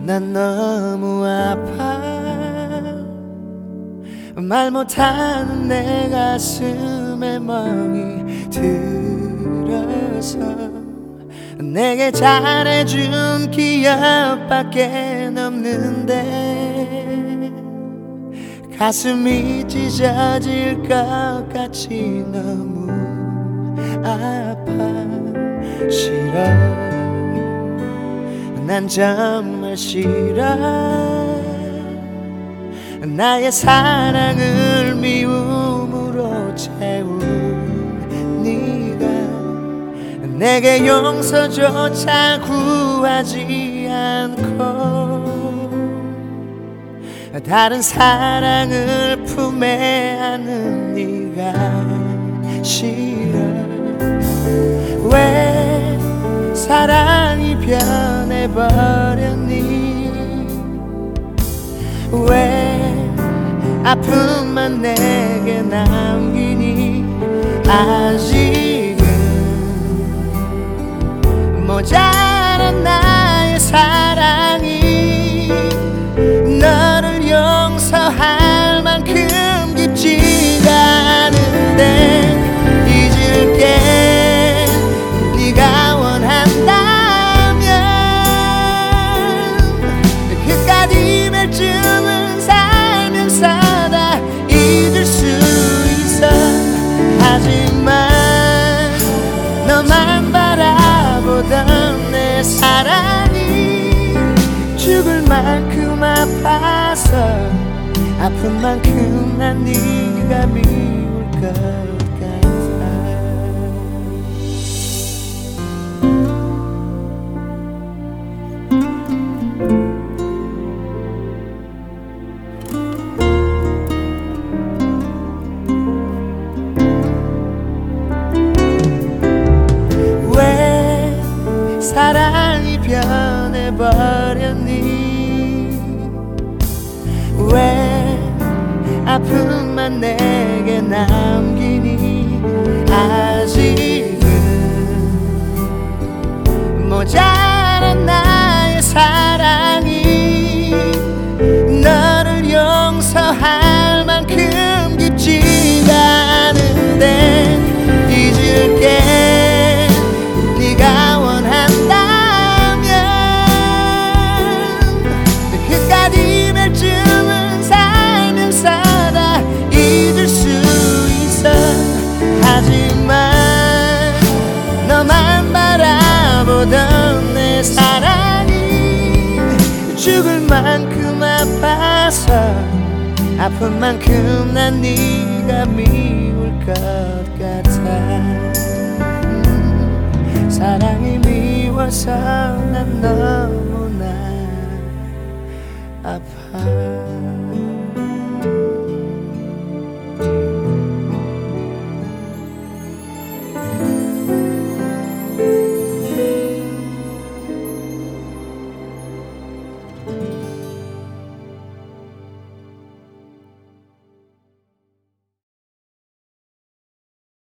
난 너무 아파. 말 못하는 내 가슴에 멍이 들어서 내게 잘해준 기억밖에 없는데 가슴이 찢어질 것 같이 너무 아파. 싫어, 난 정말 싫어. 나의 사랑을 미움으로 채운 네가 내게 용서조차 구하지 않고 다른 사랑을 품에 안는 네가 싫어. 왜 사랑이 변해버렸니? 왜 아픔만 내게 남기니? 아직은 모자란 나의 사랑이 너를 용서할 만큼 깊지가 않은데 잊을게 네가 원한다면 그까지 맺쯤은 살면서 다 잊을 수 있어. 하지만 너만 바라보던 내 사랑이 죽을 만큼 아파서 아픈 만큼 난 네가 미울 것 같아. 왜 사랑이 변해버렸니? 왜 아픔만 내게 남기니? 아직은 모자란 나의 사랑이 너를 용서할 만큼 깊지가 않은데 잊을게 네가 원한다면 그까지 맺쯤은 살면서 다 잊을 수 있어. 하지만 너만 바라보던 내 사랑이 죽을 만큼 아파서 아픈 만큼 난 네가 미울 것 같아. 사랑이 미워서 난 너무나 아파.